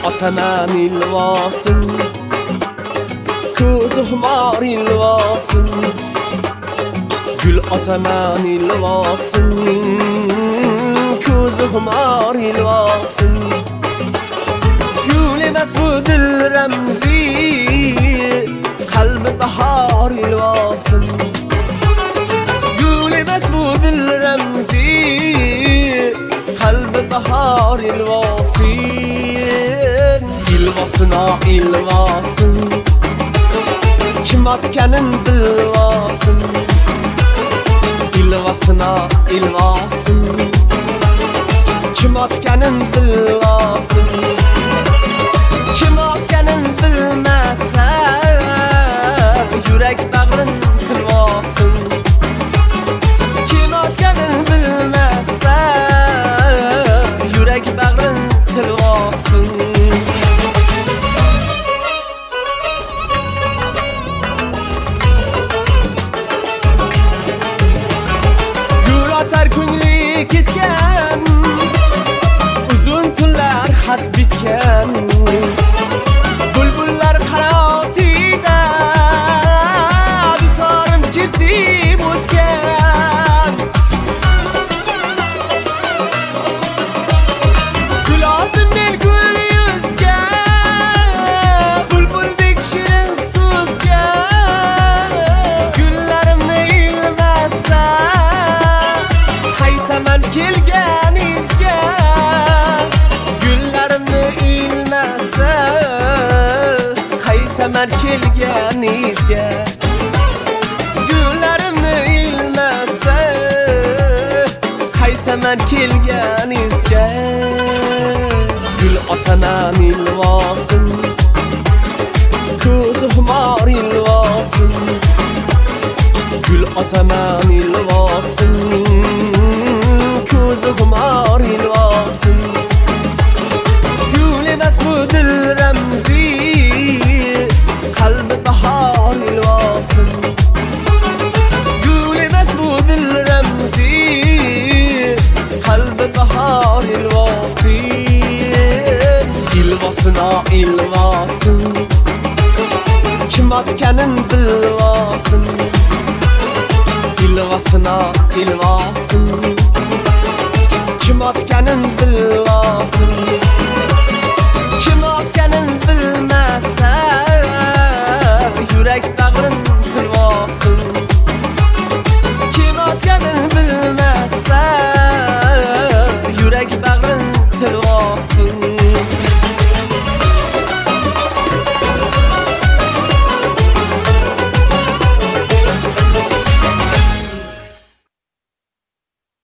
otaman ilvosin, ko'zi xumor ilvosin. Gul otaman ilvosin, ko'zi xumor ilvosin. Gul emas bu dil ramzi, qalbi bahor ilvosin. Gul emas bu dil ramzi, qalbi bahor ilvosin. İlvosin o ilvosin, kim otganin bilvosin. İlvosin o ilvosin, kim otganin bilvosin. Kim otganin bilmasa, yurak bag'rin tilvosin. Kim otganin bilmasa, yurak bag'rin tilvosin. Gul otar ko'ngli ketgan, uzun tunlar xat bitgan. Bulbullar qanotida dutorim chertib o'tgan. Gul oldim men gul yuzga, bulbuldek shirin so'zga. Gullarimni ilmasa, qaytaman kelgan izga. Gullarimni ilmasa, qaytaman kelgan izga. Gullarimni ilmasa, qaytaman kelgan izga. Gul otaman ilvosin, ko'zi xumor ilvosin. Gul otaman ilvosin, ko'zi xumor ilvosin. Gul emas bu dil ramzi, qalbi bahor ilvosin. Gul emas bu dil ramzi, qalbi bahor ilvosin. İlvosin o ilvosin, kim otganin bilvosin. İlvosin o ilvosin, kim otganin bilvosin. Kim otganin bilmasa, yurak bag'rin